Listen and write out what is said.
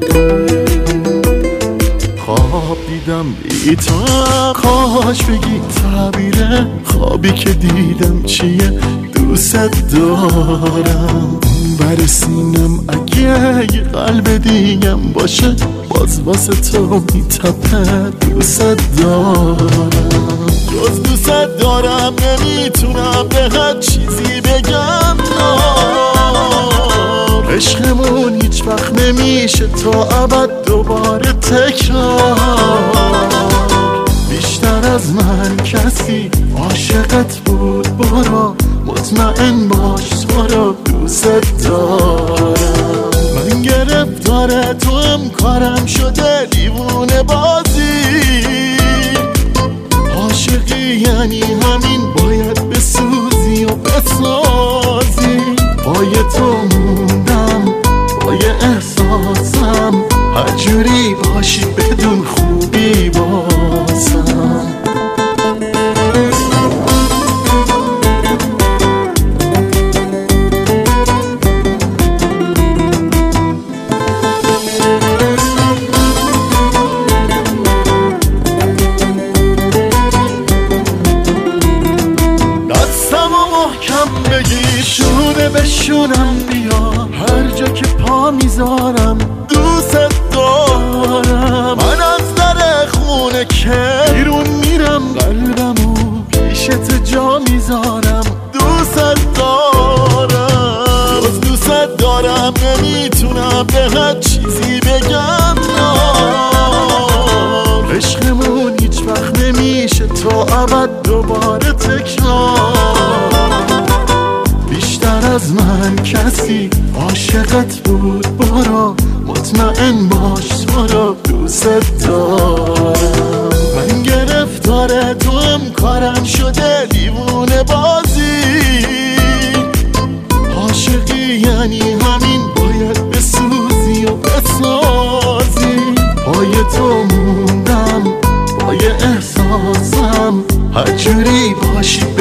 خواب دیدم بی تو، کاش بگی تعبیر خوابی که دیدم چیه. دوست دارم بر سینم، اگه یه قلب دیگم باشه باز واسه تو میتپه. دوست دارم، جز دوست دارم نمیتونم به هر چیزی بگم. عشقمون هیچ وقت نمیشه تا ابد دوباره تکرار. بیشتر از من کسی عاشقت بود، برو مطمئن باش تو رو دوست دارم. من گرفتار تو هم کارم شده دیوونه بازی. عاشقی یعنی همین، باید بسوزی و بسازی. پای تو موندم، پای احساسم، هر جوری باشی بدون خوبی بازم. محکم بگی شونه به شونم بیا، هر جا که پا میذارم دوست دارم. من از در خونه که بیرون میرم قلبمو پیشت جا میذارم. دوست دارم، جز دوست دارم نمیتونم به هر چیزی بگم. عشقمون هیچ وقت نمیشه تا ابد دوباره تکرار. بیشتر از من کسی عاشقت بود، برو مطمئن باش تو رو دوست دارم. من گرفتار تو هم کارم شده دیوونه بازی. عاشقی یعنی همین، باید بسوزی و بسازی. پای تو موندم، پای احساسم، هر جوری باشی